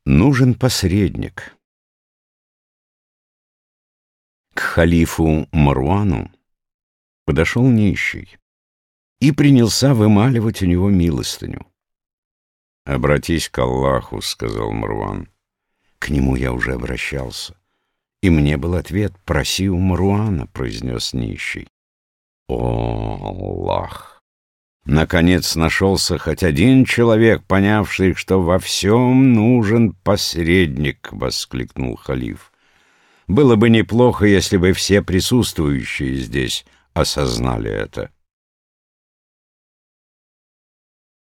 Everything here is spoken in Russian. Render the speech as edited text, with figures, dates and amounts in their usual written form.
Нужен посредник. К халифу Марвану подошел нищий и принялся вымаливать у него милостыню. «Обратись к Аллаху», — сказал Марван. «К нему я уже обращался, и мне был ответ: проси у Марвана», — произнес нищий. «О, Аллах! Наконец нашелся хоть один человек, понявший, что во всем нужен посредник», — воскликнул халиф. «Было бы неплохо, если бы все присутствующие здесь осознали это».